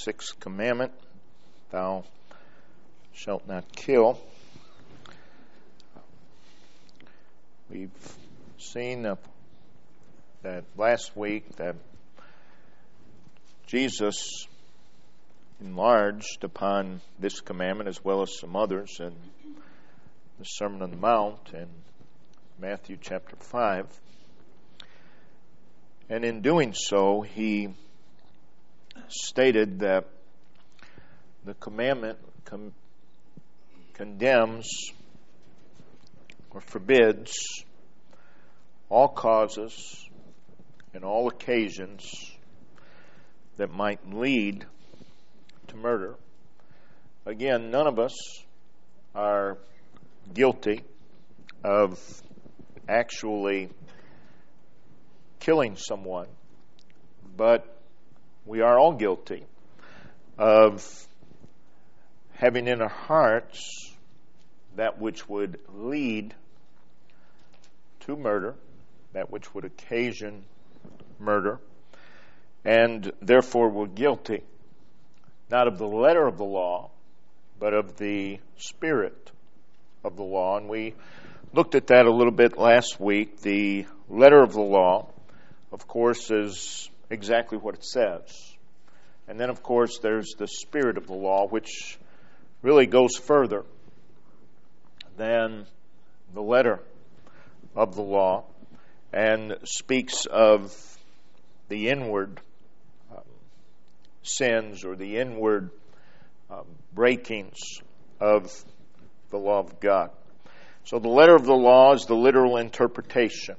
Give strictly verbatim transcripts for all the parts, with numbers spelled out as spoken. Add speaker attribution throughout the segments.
Speaker 1: sixth commandment, thou shalt not kill. We've seen uh, that last week that Jesus enlarged upon this commandment as well as some others in the Sermon on the Mount in Matthew chapter five. And in doing so, he stated that the commandment com- condemns or forbids all causes and all occasions that might lead to murder. Again, none of us are guilty of actually killing someone, but we are all guilty of having in our hearts that which would lead to murder, that which would occasion murder, and therefore we're guilty not of the letter of the law, but of the spirit of the law. And we looked at that a little bit last week. The letter of the law, of course, is exactly what it says. And then, of course, there's the spirit of the law, which really goes further than the letter of the law and speaks of the inward um, sins or the inward um, breakings of the law of God. So the letter of the law is the literal interpretation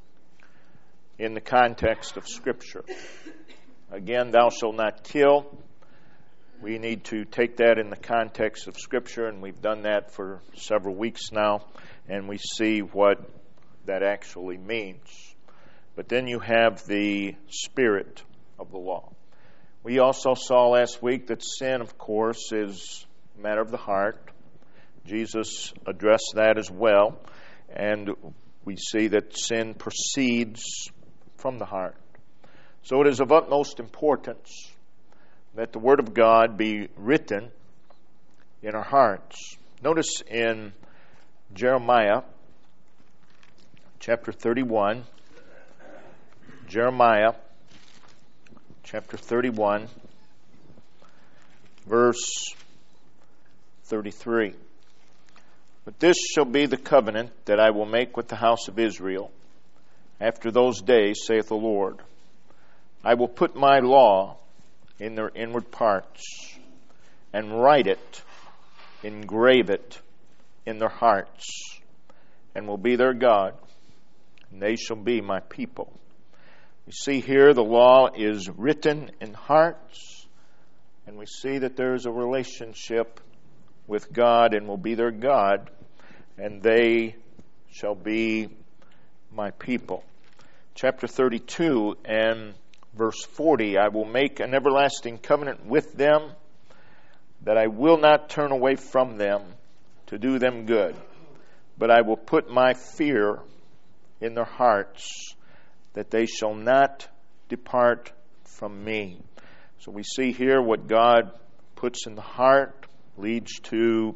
Speaker 1: in the context of Scripture. Again, thou shalt not kill. We need to take that in the context of Scripture, and we've done that for several weeks now, and we see what that actually means. But then you have the spirit of the law. We also saw last week that sin, of course, is a matter of the heart. Jesus addressed that as well, and we see that sin proceeds from the heart. So it is of utmost importance that the Word of God be written in our hearts. Notice in Jeremiah chapter thirty-one, Jeremiah chapter thirty-one, verse thirty-three. But this shall be the covenant that I will make with the house of Israel after those days, saith the Lord. I will put my law in their inward parts, and write it, engrave it in their hearts, and will be their God, and they shall be my people. You see here the law is written in hearts, and we see that there is a relationship with God and will be their God, and they shall be my people. Chapter thirty-two and verse forty, I will make an everlasting covenant with them, that I will not turn away from them to do them good, but I will put my fear in their hearts, that they shall not depart from me. So we see here what God puts in the heart leads to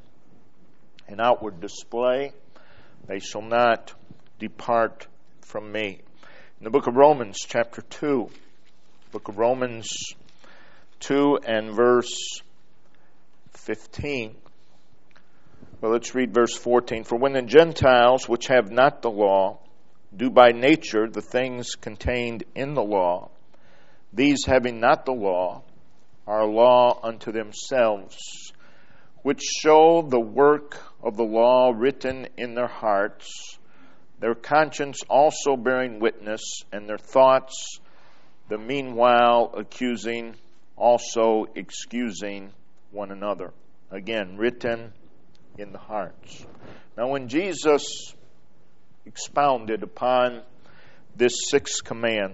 Speaker 1: an outward display. They shall not depart from me. In the book of Romans, chapter two, book of Romans two and verse fifteen. Well, let's read verse fourteen. For when the Gentiles, which have not the law, do by nature the things contained in the law, these having not the law, are a law unto themselves, which show the work of the law written in their hearts, their conscience also bearing witness, and their thoughts the meanwhile accusing, also excusing one another. Again, written in the hearts. Now when Jesus expounded upon this sixth command,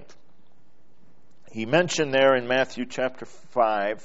Speaker 1: he mentioned there in Matthew chapter five,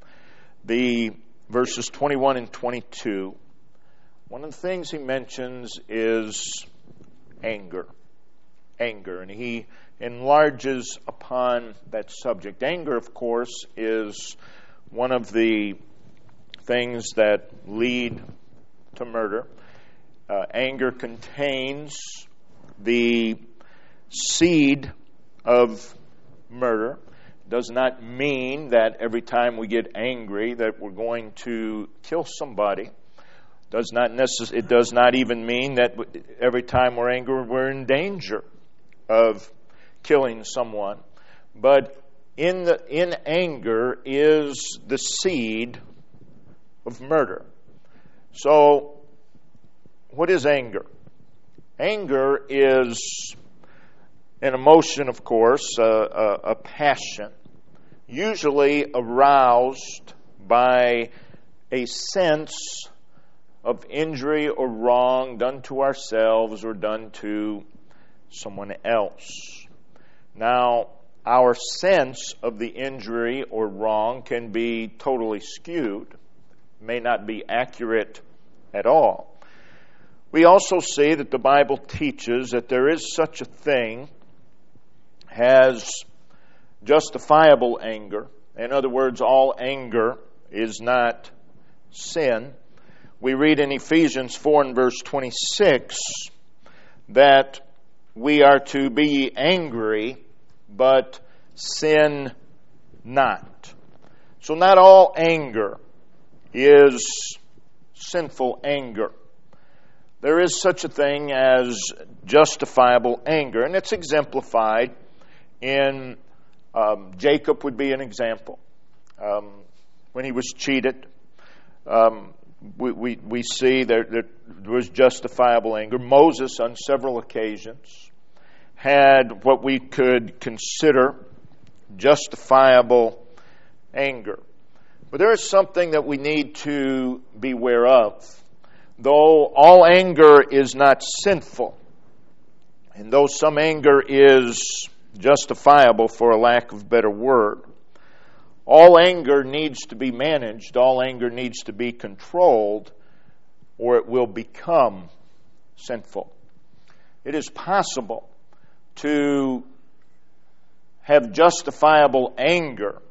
Speaker 1: the verses twenty-one and twenty-two. One of the things he mentions is anger. Anger. And he enlarges upon that subject. Anger, of course, is one of the things that lead to murder. Uh, anger contains the seed of murder. Does not mean that every time we get angry that we're going to kill somebody. Does not necess- it does not even mean that every time we're angry we're in danger of killing someone. But in the in anger is the seed of murder. So, what is anger? Anger is an emotion, of course, a, a, a passion, usually aroused by a sense of injury or wrong done to ourselves or done to someone else. Now, our sense of the injury or wrong can be totally skewed, may not be accurate at all. We also see that the Bible teaches that there is such a thing as justifiable anger. In other words, all anger is not sin. We read in Ephesians four and verse twenty-six that we are to be angry, but sin not. So not all anger is sinful anger. There is such a thing as justifiable anger, and it's exemplified in um, Jacob would be an example. Um, when he was cheated, um, we, we, we see there, there was justifiable anger. Moses, on several occasions, had what we could consider justifiable anger. But there is something that we need to beware of. Though all anger is not sinful, and though some anger is justifiable for a lack of a better word, all anger needs to be managed, all anger needs to be controlled, or it will become sinful. It is possible to have justifiable anger,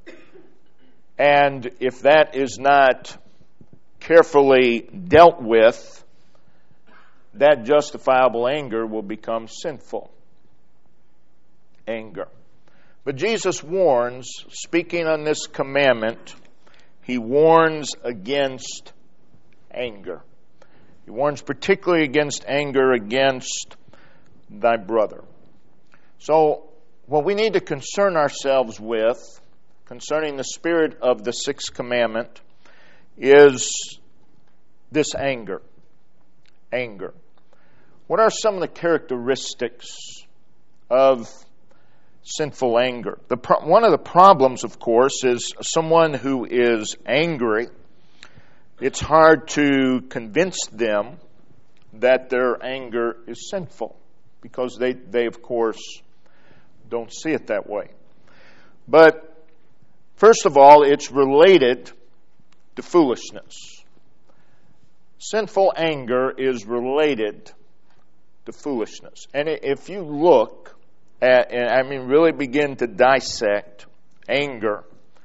Speaker 1: and if that is not carefully dealt with, that justifiable anger will become sinful anger. But Jesus warns, speaking on this commandment, he warns against anger. He warns particularly against anger against thy brother. So, what we need to concern ourselves with concerning the spirit of the sixth commandment is this anger. Anger. What are some of the characteristics of sinful anger? The pro- one of the problems, of course, is someone who is angry. It's hard to convince them that their anger is sinful because they, they of course, don't see it that way. But first of all, it's related to foolishness. Sinful anger is related to foolishness. And if you look at, and I mean really begin to dissect anger,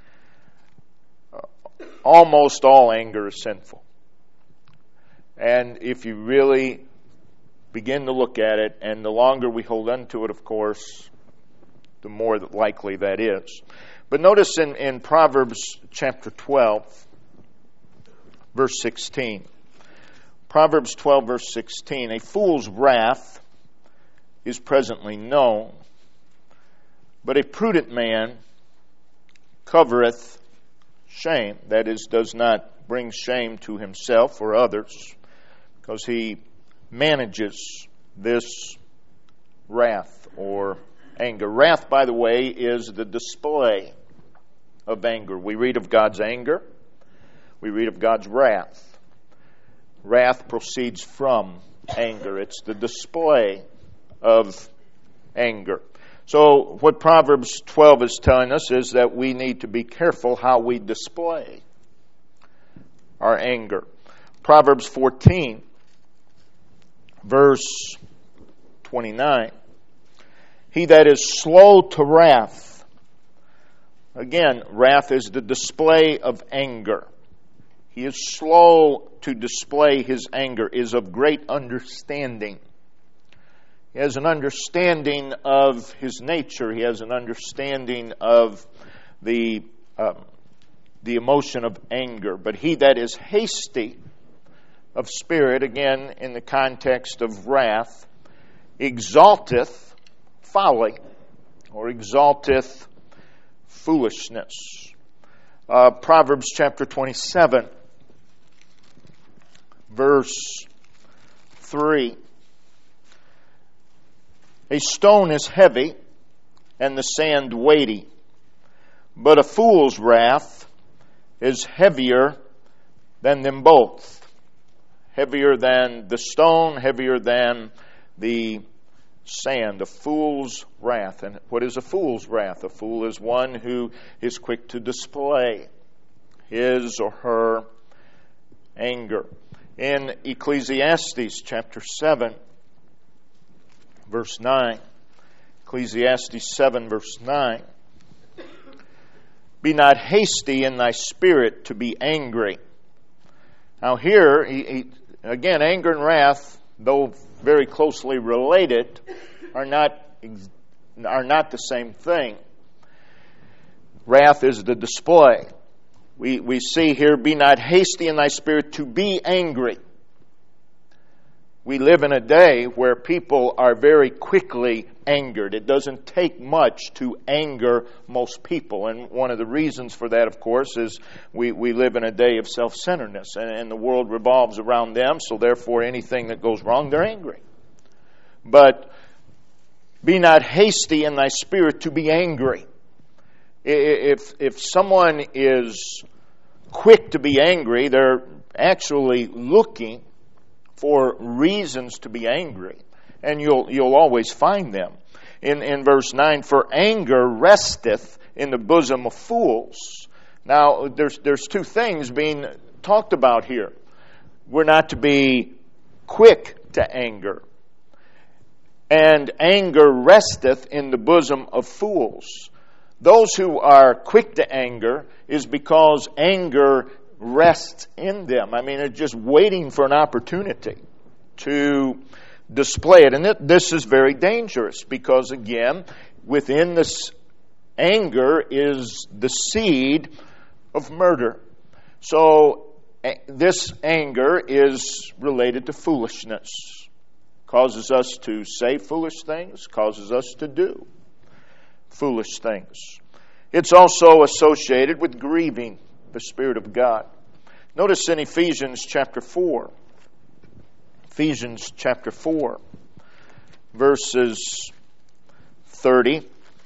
Speaker 1: almost all anger is sinful. And if you really begin to look at it, and the longer we hold on to it, of course, the more likely that is. But notice in, in Proverbs chapter twelve, verse sixteen. Proverbs twelve, verse sixteen. A fool's wrath is presently known, but a prudent man covereth shame. That is, does not bring shame to himself or others, because he manages this wrath or anger. Wrath, by the way, is the display of anger. We read of God's anger. We read of God's wrath. Wrath proceeds from anger. It's the display of anger. So what Proverbs twelve is telling us is that we need to be careful how we display our anger. Proverbs fourteen, verse twenty-nine. He that is slow to wrath. Again, wrath is the display of anger. He is slow to display his anger, is of great understanding. He has an understanding of his nature. He has an understanding of the um, the emotion of anger. But he that is hasty of spirit, again, in the context of wrath, exalteth folly, or exalteth foolishness. Uh, Proverbs chapter twenty-seven, verse three. A stone is heavy, and the sand weighty, but a fool's wrath is heavier than them both. Heavier than the stone, heavier than the sand. A fool's wrath. And what is a fool's wrath? A fool is one who is quick to display his or her anger. In Ecclesiastes chapter seven, verse nine, Ecclesiastes seven, verse nine, be not hasty in thy spirit to be angry. Now here, he, he, again, anger and wrath, though very closely related, are not are not the same thing. Wrath is the display. We we see here, be not hasty in thy spirit to be angry. We live in a day where people are very quickly angered. It doesn't take much to anger most people. And one of the reasons for that, of course, is we, we live in a day of self-centeredness. And, and the world revolves around them, so therefore anything that goes wrong, they're angry. But be not hasty in thy spirit to be angry. If, if someone is quick to be angry, they're actually looking for reasons to be angry, and you'll you'll always find them. In in verse nine, for anger resteth in the bosom of fools. Now there's there's two things being talked about here. We're not to be quick to anger, and anger resteth in the bosom of fools. Those who are quick to anger is because anger rests in them. I mean, it's just waiting for an opportunity to display it. And it, this is very dangerous because, again, within this anger is the seed of murder. So a- this anger is related to foolishness. Causes us to say foolish things, causes us to do foolish things. It's also associated with grieving the Spirit of God. Notice in Ephesians chapter four, Ephesians chapter four, verses thirty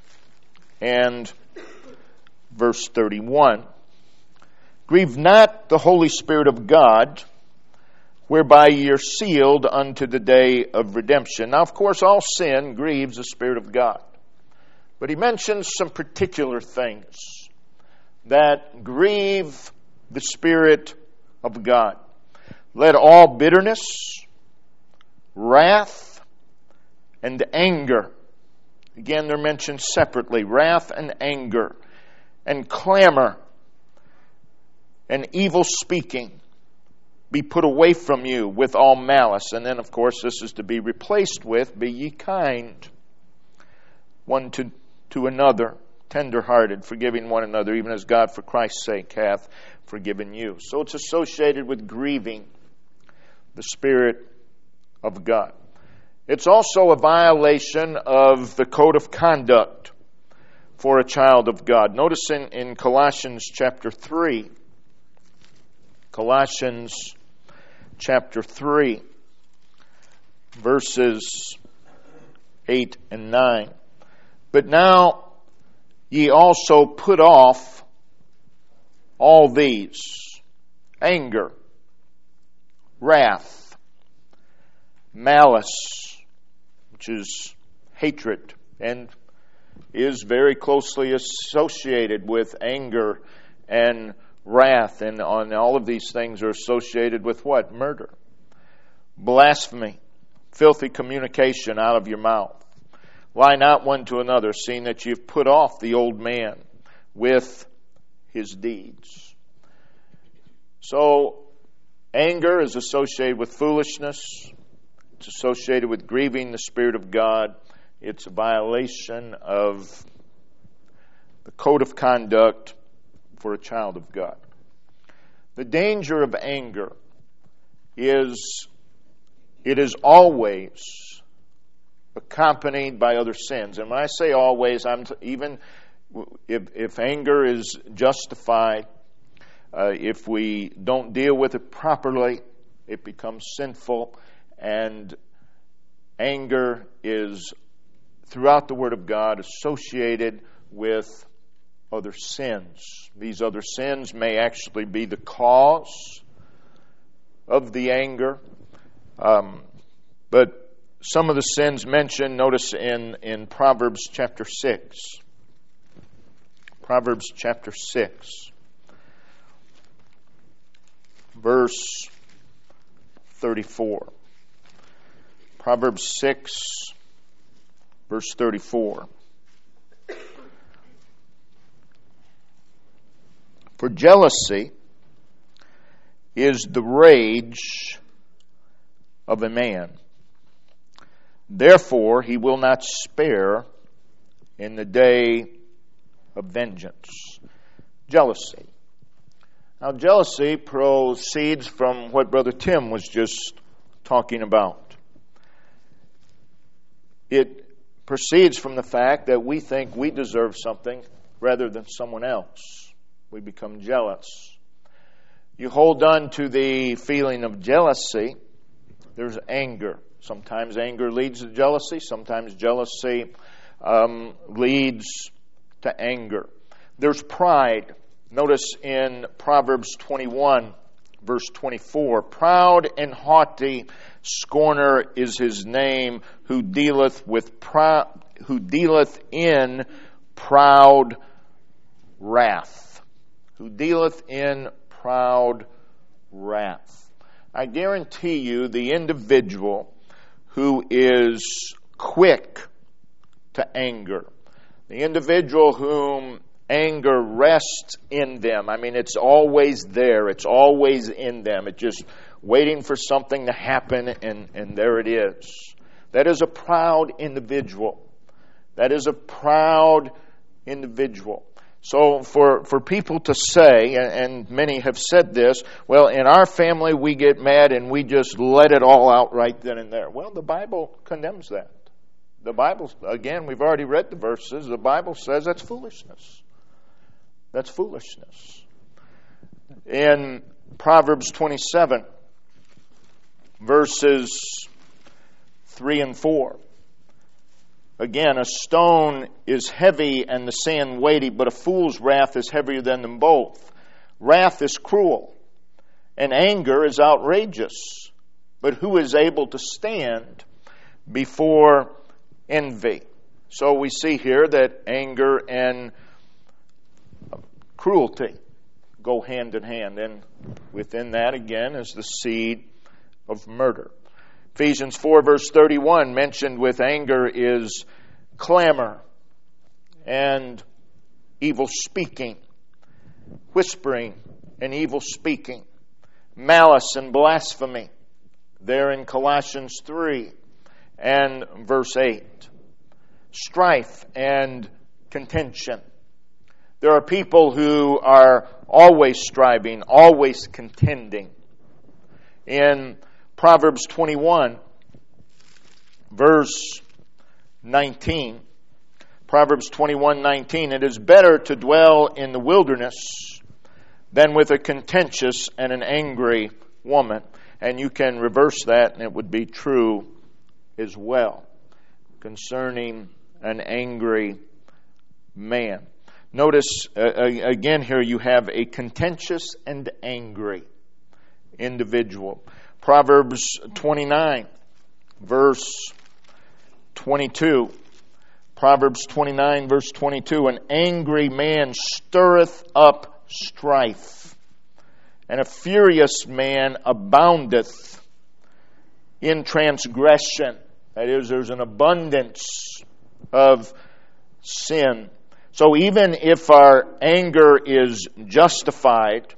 Speaker 1: and verse thirty-one. Grieve not the Holy Spirit of God, whereby ye are sealed unto the day of redemption. Now, of course, all sin grieves the Spirit of God. But he mentions some particular things that grieve the Spirit of God. Let all bitterness, wrath, and anger, again they're mentioned separately, wrath and anger, and clamor, and evil speaking, be put away from you with all malice. And then, of course, this is to be replaced with, be ye kind, one to, to another, tender-hearted, forgiving one another, even as God for Christ's sake hath forgiven you. So it's associated with grieving the Spirit of God. It's also a violation of the code of conduct for a child of God. Notice in, in Colossians chapter three, Colossians chapter three, verses eight and nine. But now ye also put off all these: anger, wrath, malice, which is hatred, and is very closely associated with anger and wrath, and on all of these things are associated with what? Murder, blasphemy, filthy communication out of your mouth. Lie not one to another, seeing that ye have put off the old man with his deeds. So, anger is associated with foolishness. It's associated with grieving the Spirit of God. It's a violation of the code of conduct for a child of God. The danger of anger is it is always accompanied by other sins. And when I say always, I'm t- even if, if anger is justified, uh, if we don't deal with it properly, it becomes sinful. And anger is, throughout the Word of God, associated with other sins. These other sins may actually be the cause of the anger. Um, but some of the sins mentioned, notice in, in Proverbs chapter six. Proverbs chapter six. Verse thirty-four. Proverbs six, verse thirty-four. For jealousy is the rage of a man. Therefore he will not spare in the day of vengeance. Jealousy. Now, jealousy proceeds from what Brother Tim was just talking about. It proceeds from the fact that we think we deserve something rather than someone else. We become jealous. You hold on to the feeling of jealousy, there's anger. Sometimes anger leads to jealousy. Sometimes jealousy um, leads to anger. There's pride. Notice in Proverbs twenty-one, verse twenty-four, proud and haughty scorner is his name, who dealeth with prou- who dealeth in proud wrath. Who dealeth in proud wrath. I guarantee you the individual who is quick to anger, the individual whom anger rests in them. I mean, it's always there. It's always in them. It's just waiting for something to happen, and, and there it is. That is a proud individual. That is a proud individual. So for, for people to say, and many have said this, well, in our family we get mad and we just let it all out right then and there. Well, the Bible condemns that. The Bible, again, we've already read the verses. The Bible says that's foolishness. That's foolishness. In Proverbs twenty-seven, verses three and four. Again, a stone is heavy and the sand weighty, but a fool's wrath is heavier than them both. Wrath is cruel, and anger is outrageous. But who is able to stand before envy? So we see here that anger and cruelty go hand in hand. And within that, again, is the seed of murder. Ephesians four, verse thirty-one, mentioned with anger is clamor and evil speaking, whispering and evil speaking, malice and blasphemy. There in Colossians three and verse eight. Strife and contention. There are people who are always striving, always contending. In Proverbs twenty-one, verse nineteen, Proverbs twenty-one, nineteen, it is better to dwell in the wilderness than with a contentious and an angry woman. And you can reverse that, and it would be true as well concerning an angry man. Notice, uh, again here, you have a contentious and angry individual. Proverbs twenty-nine, verse twenty-two. Proverbs twenty-nine, verse twenty-two. An angry man stirreth up strife, and a furious man aboundeth in transgression. That is, there's an abundance of sin. So even if our anger is justified,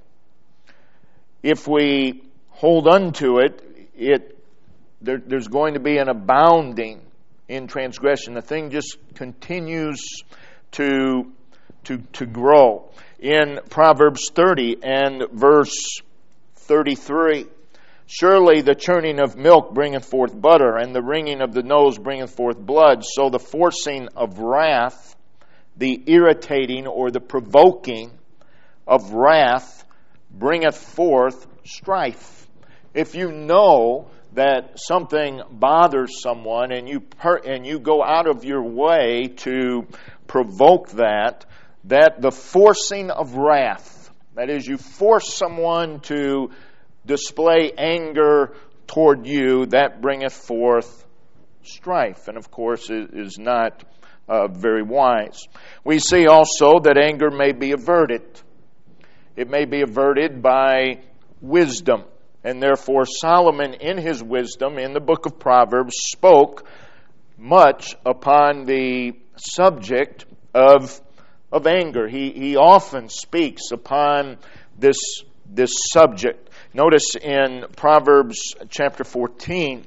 Speaker 1: if we hold on to it, it there, there's going to be an abounding in transgression. The thing just continues to, to, to grow. In Proverbs thirty and verse thirty-three, surely the churning of milk bringeth forth butter, and the wringing of the nose bringeth forth blood. So the forcing of wrath, the irritating or the provoking of wrath, bringeth forth strife. If you know that something bothers someone and you per- and you go out of your way to provoke that, that the forcing of wrath, that is, you force someone to display anger toward you, that bringeth forth strife, and of course it is not uh, very wise. We see also that anger may be averted. It may be averted by wisdom. And therefore Solomon in his wisdom in the book of Proverbs spoke much upon the subject of, of anger. He, he often speaks upon this, this subject. Notice in Proverbs chapter fourteen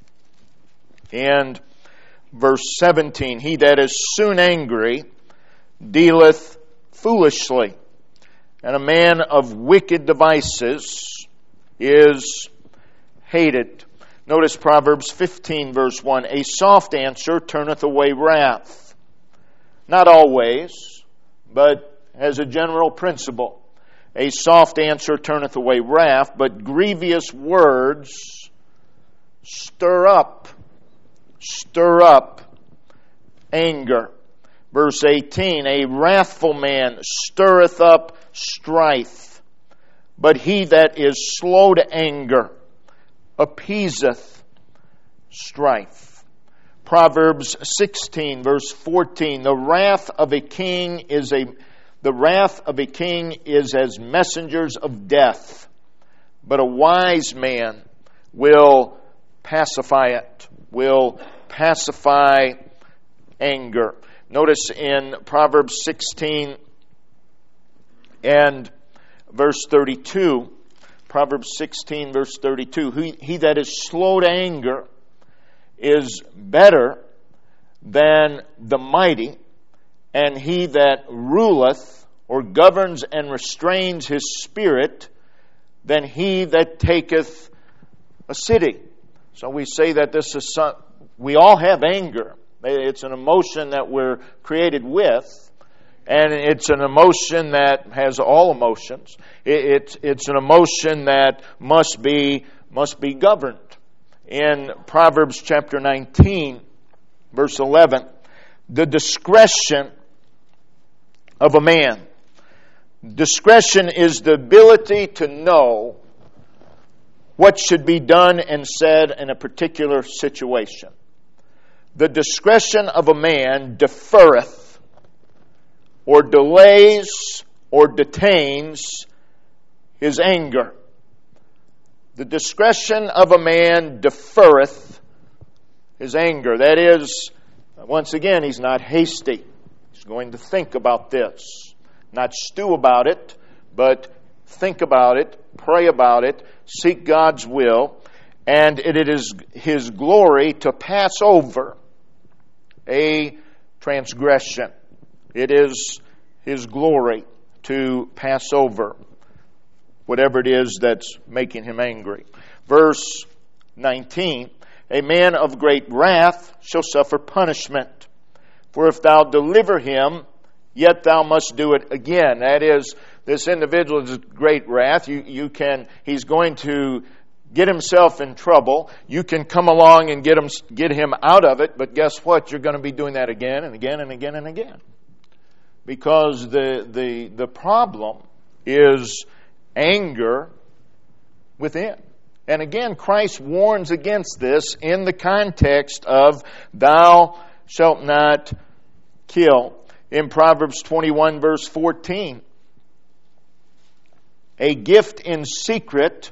Speaker 1: and verse seventeen, he that is soon angry dealeth foolishly, and a man of wicked devices is hated. Notice Proverbs fifteen verse one, a soft answer turneth away wrath. Not always, but as a general principle. A soft answer turneth away wrath, but grievous words stir up, stir up anger. Verse eighteen, a wrathful man stirreth up strife, but he that is slow to anger appeaseth strife. Proverbs sixteen verse fourteen, the wrath of a king is a the wrath of a king is as messengers of death, but a wise man will pacify it, will pacify anger. Notice in Proverbs sixteen and verse thirty-two, Proverbs sixteen verse thirty-two, he, he that is slow to anger is better than the mighty, and he that ruleth or governs and restrains his spirit than he that taketh a city. So we say that this is some, we all have anger. It's an emotion that we're created with, and it's an emotion that has all emotions. It, it's it's an emotion that must be must be governed. In Proverbs chapter nineteen, verse eleven, the discretion of a man. Discretion is the ability to know what should be done and said in a particular situation. The discretion of a man deferreth, or delays, or detains his anger. The discretion of a man deferreth his anger. That is, once again, he's not hasty. He's going to think about this. Not stew about it, but think about it, pray about it, seek God's will, and it is His glory to pass over a transgression. It is His glory to pass over whatever it is that's making him angry. Verse nineteen, a man of great wrath shall suffer punishment. For if thou deliver him, yet thou must do it again. That is, this individual is great wrath. You, you can, he's going to get himself in trouble. You can come along and get him, get him out of it, but guess what? You're going to be doing that again and again and again and again. Because the, the, the problem is anger within. And again, Christ warns against this in the context of thou shalt not kill. In Proverbs twenty-one verse fourteen, a gift in secret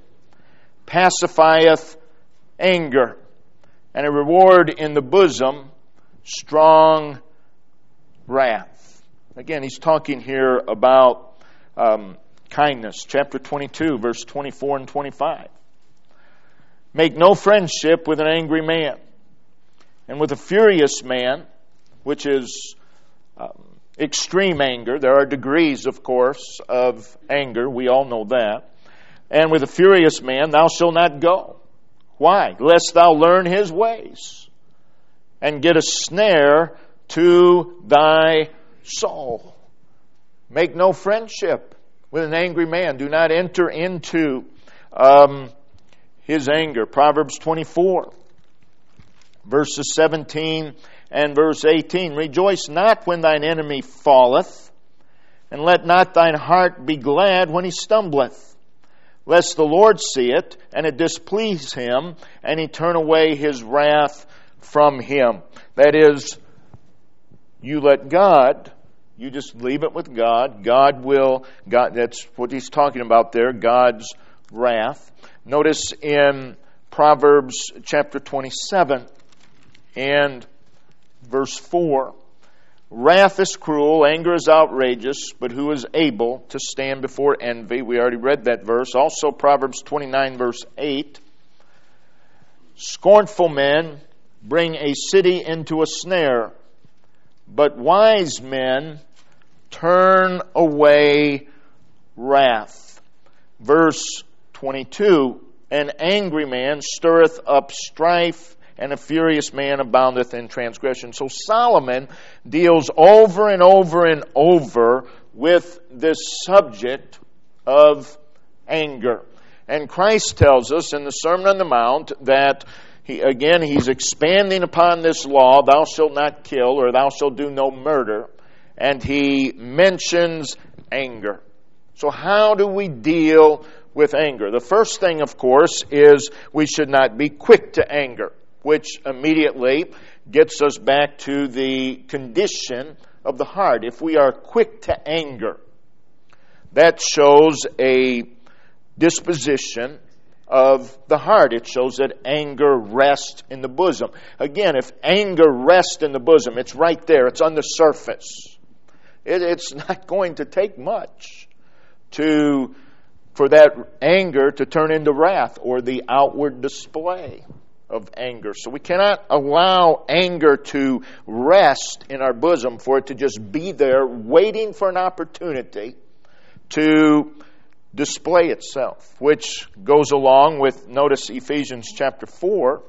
Speaker 1: pacifieth anger, and a reward in the bosom strong wrath. Again, he's talking here about um, kindness. Chapter twenty-two, verse twenty-four and twenty-five. Make no friendship with an angry man, and with a furious man, which is um, extreme anger. There are degrees, of course, of anger. We all know that. And with a furious man thou shalt not go. Why? Lest thou learn his ways, and get a snare to thy soul. Make no friendship with an angry man. Do not enter into um, his anger. Proverbs twenty-four, verses seventeen and verse eighteen. Rejoice not when thine enemy falleth, and let not thine heart be glad when he stumbleth, lest the Lord see it, and it displease him, and he turn away his wrath from him. That is, you let God, you just leave it with God. God will, God, that's what he's talking about there, God's wrath. Notice in Proverbs chapter twenty-seven and verse four, wrath is cruel, anger is outrageous, but who is able to stand before envy? We already read that verse. Also Proverbs twenty-nine verse eight, scornful men bring a city into a snare, but wise men turn away wrath. Verse twenty-two, an angry man stirreth up strife, and a furious man aboundeth in transgression. So Solomon deals over and over and over with this subject of anger. And Christ tells us in the Sermon on the Mount that, he, again, he's expanding upon this law, thou shalt not kill, or thou shalt do no murder. And he mentions anger. So how do we deal with anger? The first thing, of course, is we should not be quick to anger, which immediately gets us back to the condition of the heart. If we are quick to anger, that shows a disposition of the heart. It shows that anger rests in the bosom. Again, if anger rests in the bosom, it's right there. It's on the surface. It, it's not going to take much to for that anger to turn into wrath or the outward display of anger. So we cannot allow anger to rest in our bosom, for it to just be there waiting for an opportunity to display itself, which goes along with, notice Ephesians chapter four,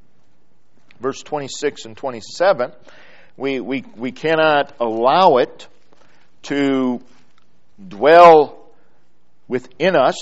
Speaker 1: verse twenty-six and twenty-seven. We, we, we cannot allow it to dwell within us.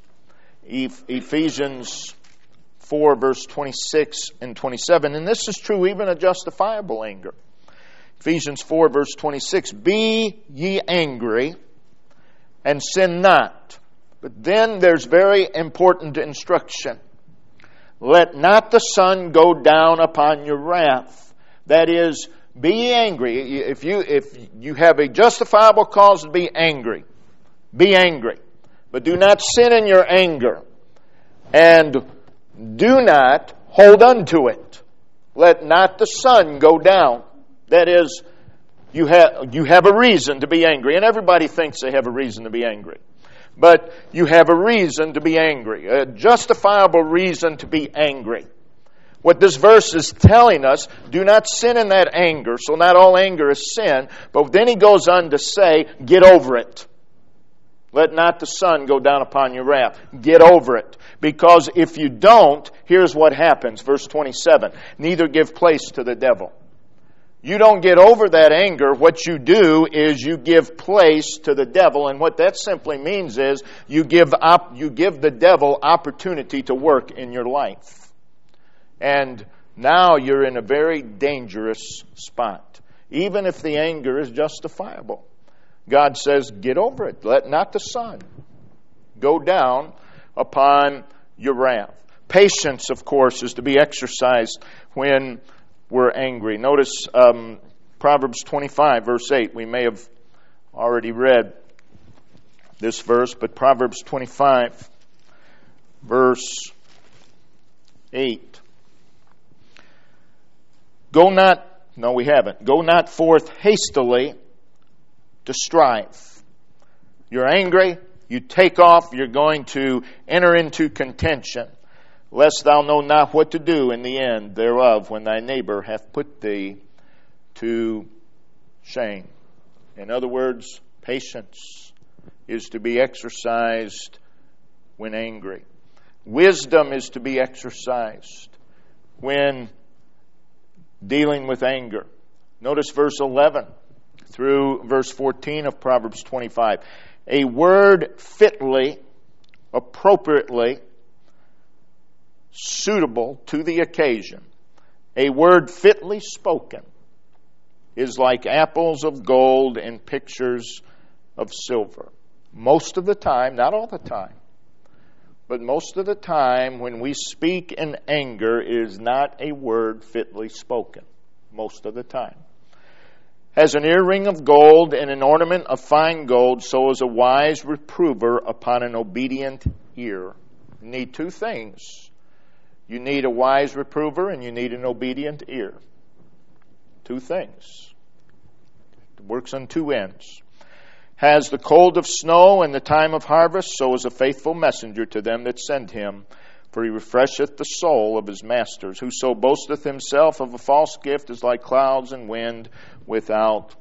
Speaker 1: Ephesians four, verse twenty-six and twenty-seven. And this is true even of justifiable anger. Ephesians four, verse twenty-six. Be ye angry, and sin not. But then there's very important instruction. Let not the sun go down upon your wrath. That is, be ye angry. If you, if you have a justifiable cause to be angry, be angry. But do not sin in your anger. And do not hold on to it. Let not the sun go down. That is, you have, you have a reason to be angry. And everybody thinks they have a reason to be angry. But you have a reason to be angry. A justifiable reason to be angry. What this verse is telling us, do not sin in that anger. So not all anger is sin. But then he goes on to say, get over it. Let not the sun go down upon your wrath. Get over it. Because if you don't, here's what happens. Verse twenty-seven. Neither give place to the devil. You don't get over that anger. What you do is you give place to the devil. And what that simply means is you give op- you give the devil opportunity to work in your life. And now you're in a very dangerous spot. Even if the anger is justifiable. God says, get over it. Let not the sun go down upon your wrath. Patience, of course, is to be exercised when we're angry. Notice um, Proverbs twenty-five, verse eight. We may have already read this verse, but Proverbs twenty-five, verse eight. Go not No, we haven't. Go not forth hastily to strive. You're angry, you take off, you're going to enter into contention, lest thou know not what to do in the end thereof, when thy neighbor hath put thee to shame. In other words, patience is to be exercised when angry. Wisdom is to be exercised when dealing with anger. Notice verse eleven through verse fourteen of Proverbs twenty-five. A word fitly, appropriately, suitable to the occasion, a word fitly spoken, is like apples of gold in pictures of silver. Most of the time, not all the time, but most of the time when we speak in anger, it is not a word fitly spoken. Most of the time. Has an earring of gold and an ornament of fine gold, so is a wise reprover upon an obedient ear. You need two things. You need a wise reprover and you need an obedient ear. Two things. It works on two ends. Has the cold of snow and the time of harvest, so is a faithful messenger to them that send him. For he refresheth the soul of his masters. Whoso boasteth himself of a false gift is like clouds and wind without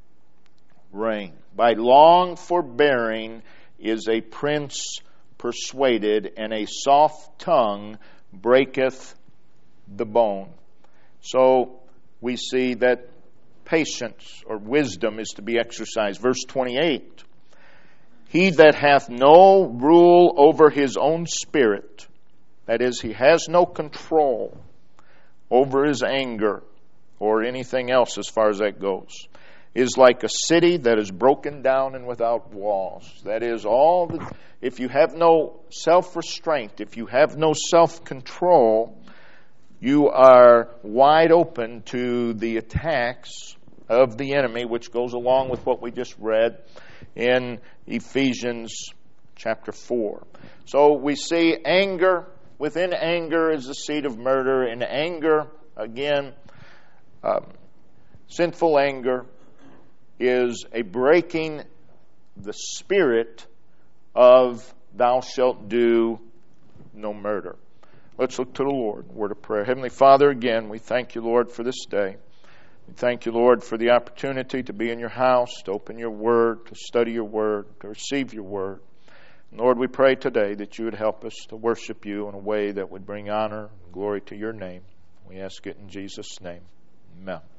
Speaker 1: rain. By long forbearing is a prince persuaded, and a soft tongue breaketh the bone. So we see that patience or wisdom is to be exercised. Verse twenty-eight. He that hath no rule over his own spirit, that is, he has no control over his anger or anything else as far as that goes, is like a city that is broken down and without walls. That is, all the, if you have no self-restraint, if you have no self-control, you are wide open to the attacks of the enemy, which goes along with what we just read in Ephesians chapter four. So we see anger. Within anger is the seed of murder. And anger, again, um, sinful anger is a breaking the spirit of thou shalt do no murder. Let's look to the Lord. Word of prayer. Heavenly Father, again, we thank you, Lord, for this day. We thank you, Lord, for the opportunity to be in your house, to open your word, to study your word, to receive your word. Lord, we pray today that you would help us to worship you in a way that would bring honor and glory to your name. We ask it in Jesus' name. Amen.